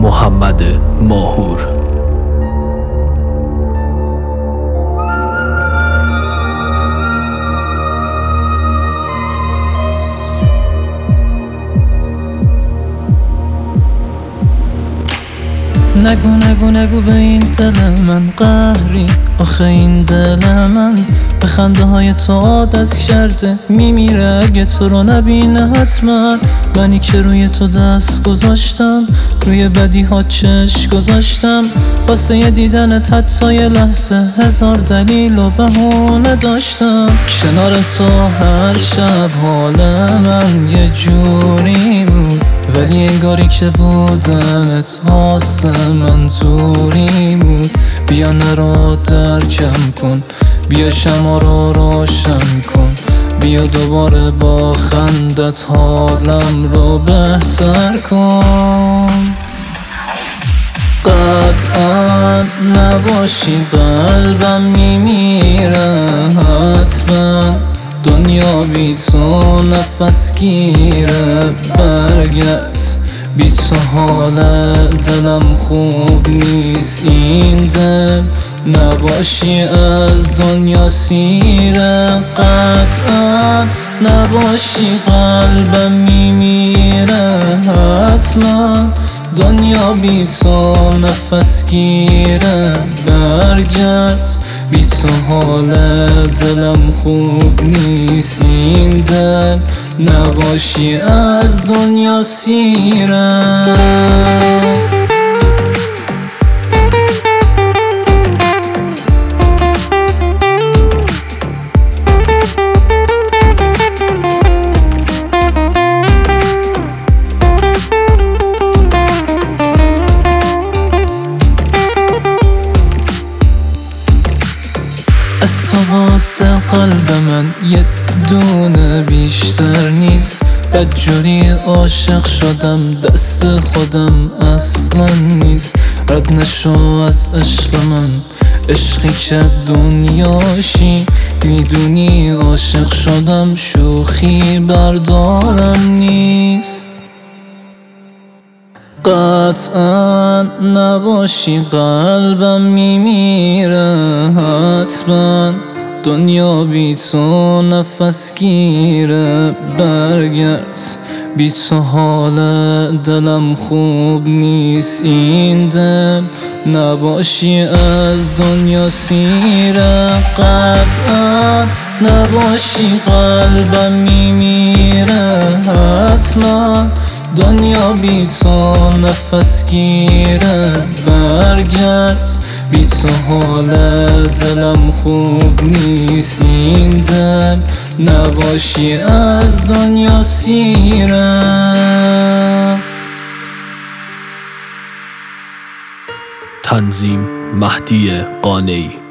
محمد ماهور. نگو نگو نگو به این دل من قهری، آخه این دل من به خنده های تو عادت کرده، میمیره اگه تو رو نبینه حتما. منی که روی تو دست گذاشتم، روی بدی ها چشم گذاشتم، واسه یه دیدنت حتی یه لحظه هزار دلیل و بهونه داشتم. کنار تو هر شب حال من یه جوری بود، ولی انگاری که بودنت واسه من زوری بود. بیا نرو درکم کن، بیا شمع رو روشن کن، بیا دوباره با خندت حالم رو بهتر کن. قطعا نباشی قلبم میمیره حتما، دنیا بی تو نفس گیره. برگرد بی تو حال دلم خوب نیست، این دل نباشی از دنیا سیره. قطعا نباشی قلبم میمیره حتما، دنیا بی تو نفس گیره. برگرد بی تو حال دلم خوب نیست، این دل نباشی از دنیا سیره. از تو واسه قلب من یه دونه بیشتر نیست. بدجوری عاشق شدم، دست خودم اصلا نیست. رد نشو از عشق من، عشقی که دنیاشی. میدونی عاشق شدم، شوخی بردارم نیست. قطعا نباشی قلبم میمیره حتما، دنیا بی تو نفس گیره. برگرد بی تو حال دلم خوب نیست، این دل نباشی از دنیا سیره. قطعا نباشی قلبم میمیره حتما، دنیا بی تو نفس گیره. برگرد بی تو حال دلم خوب نیست، این دل نباشی از دنیا سیره. تنظیم مهدی قانعی.